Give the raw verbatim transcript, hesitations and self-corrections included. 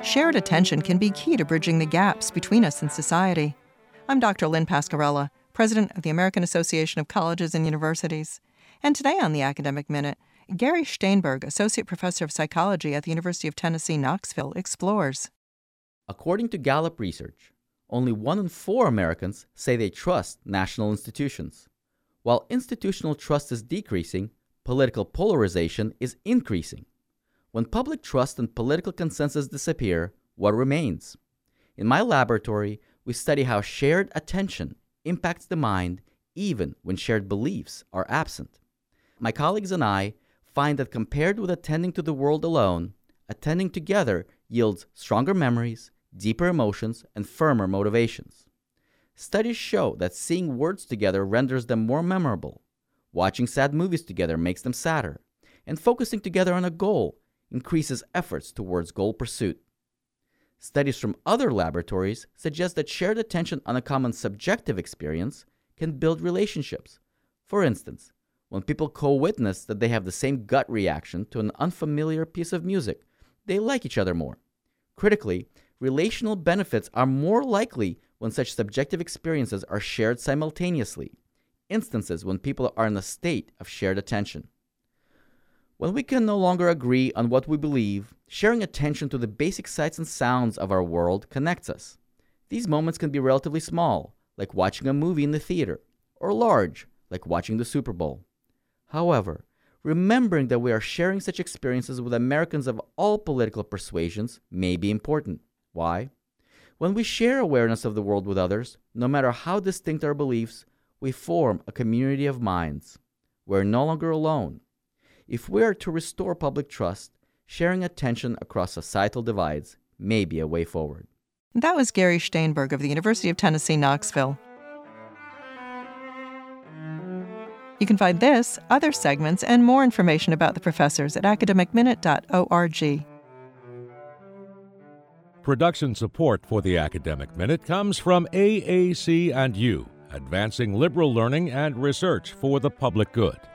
shared attention can be key to bridging the gaps between us and society. I'm Doctor Lynn Pascarella, President of the American Association of Colleges and Universities. And today on the Academic Minute, Gary Steinberg, Associate Professor of Psychology at the University of Tennessee, Knoxville, explores. According to Gallup research, only one in four Americans say they trust national institutions. While institutional trust is decreasing, political polarization is increasing. When public trust and political consensus disappear, what remains? In my laboratory, we study how shared attention impacts the mind even when shared beliefs are absent. My colleagues and I find that compared with attending to the world alone, attending together yields stronger memories, deeper emotions, and firmer motivations. Studies show that seeing words together renders them more memorable. Watching sad movies together makes them sadder. And focusing together on a goal increases efforts towards goal pursuit. Studies from other laboratories suggest that shared attention on a common subjective experience can build relationships. For instance, when people co-witness that they have the same gut reaction to an unfamiliar piece of music, they like each other more. Critically, relational benefits are more likely when such subjective experiences are shared simultaneously, instances when people are in a state of shared attention. When we can no longer agree on what we believe, sharing attention to the basic sights and sounds of our world connects us. These moments can be relatively small, like watching a movie in the theater, or large, like watching the Super Bowl. However, remembering that we are sharing such experiences with Americans of all political persuasions may be important. Why? When we share awareness of the world with others, no matter how distinct our beliefs, we form a community of minds. We're no longer alone. If we are to restore public trust, sharing attention across societal divides may be a way forward. That was Gary Steinberg of the University of Tennessee, Knoxville. You can find this, other segments, and more information about the professors at academic minute dot org. Production support for the Academic Minute comes from A A C and U, advancing liberal learning and research for the public good.